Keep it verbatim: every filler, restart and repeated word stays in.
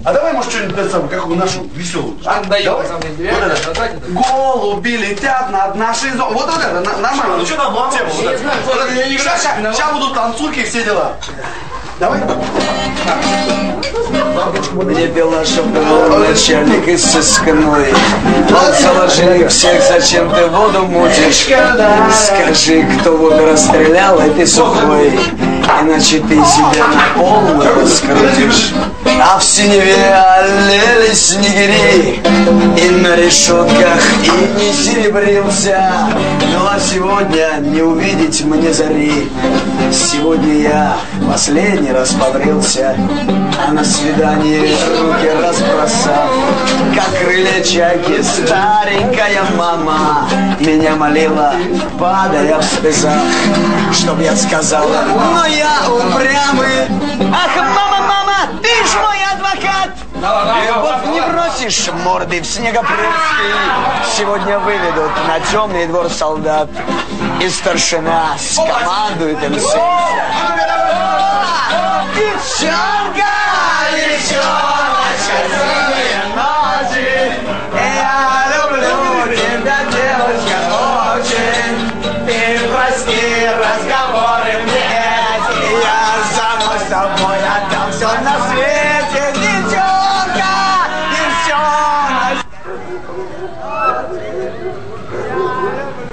А давай, может, что-нибудь самое, какую нашу веселую. А? Даем, Вот это. Голуби летят над нашей зоной. Вот это, нормально. Ну что там, мама? Я не знаю, сейчас будут танцульки и все дела. Давай. Мне пила шепнул начальник из сыскной. Заложили всех, зачем ты воду мутишь? Скажи, кто воду расстрелял, и ты сухой. Иначе ты себя на полную раскрутишь. А в синеве олели снегири, и на решетках и не серебрился. Ну а сегодня не увидеть мне зари. Сегодня я последний раз побрился, а на свидание руки разбросав, как крылья чайки, старенькая мама меня молила, падая в слезах, чтоб я сказала, но я упрямый. Ах, мама, мама, ты ж мой адвокат! И вот не бросишь морды в снегопрудский. Сегодня выведут на темный двор солдат, и старшина скомандует им сын. Девчонка, девчоночка, синие ночи, я люблю тебя, девочка, очень. И прости разговоры мне эти, я за мной с тобой